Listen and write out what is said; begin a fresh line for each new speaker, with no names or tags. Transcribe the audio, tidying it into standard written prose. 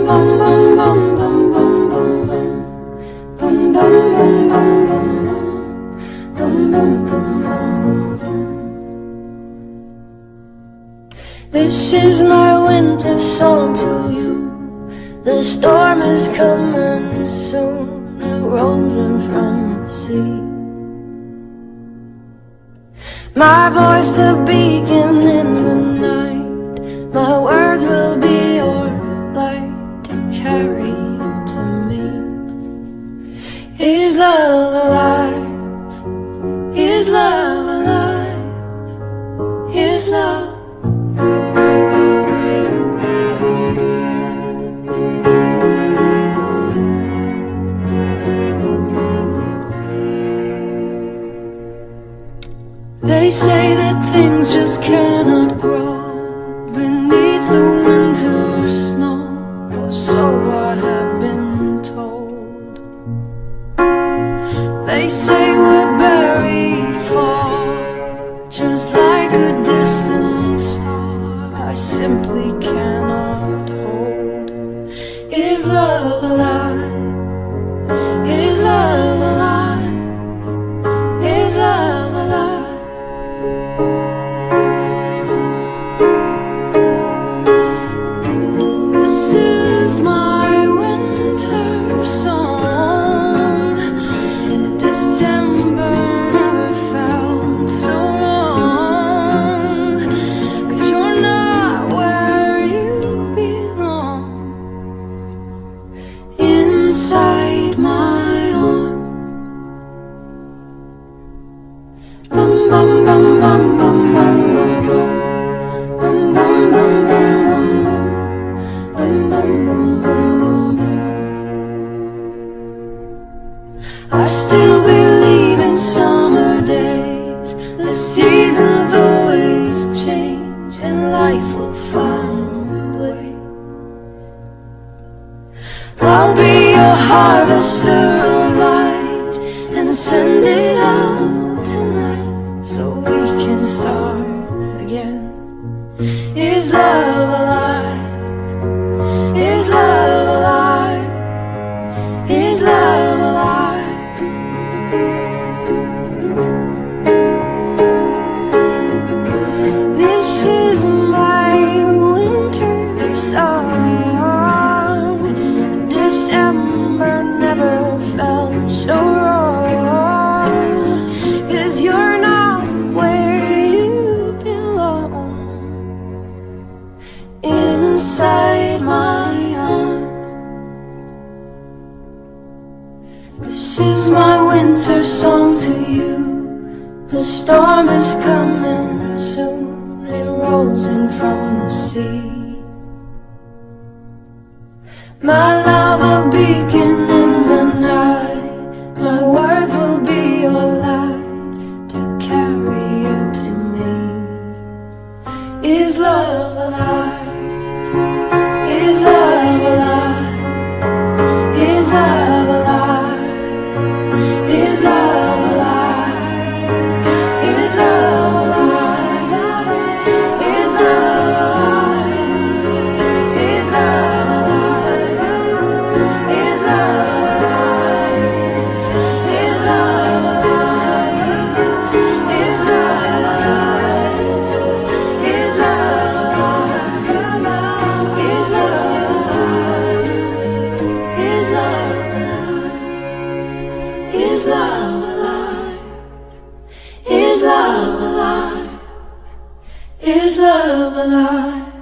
This is my winter song to you. The storm is coming soon, it rolls in from the sea. My voice a beacon in the night, my words will be your light to carry you to me. Is love alive? Is love alive? Is love? They say that things just cannot grow beneath the winter snow, or so I have been told. They say we're buried far, just like a distant star I simply cannot hold. Is love alive? Is love alive? Is love alive? This is my winter song. December never felt so wrong, 'cause you're not where you belong. Inside my arms. Bum bum bum bum bum bum bum bum. Bum bum bum bum bum bum. Bum bum bum bum bum bum. I still believe in summer days. The seasons always change, and life will find a way. I'll be your harvester of light and send it out tonight, so we can start again. Is love alive? Is love alive? Is love alive? This is my winter song. December never felt so wrong, 'cause you're not where you belong. Inside my arms. This is my winter song to you. The storm is coming soon, it rolls in from the sea. My love a beacon in the night, my words will be your light to carry you to me. Is love alive? Is love alive? Is love alive? Is love alive? Is love alive? Is love alive? Is love alive? Is love alive? Is love alive? Is love alive? Is love alive? Is love alive? Is love alive? Is love alive?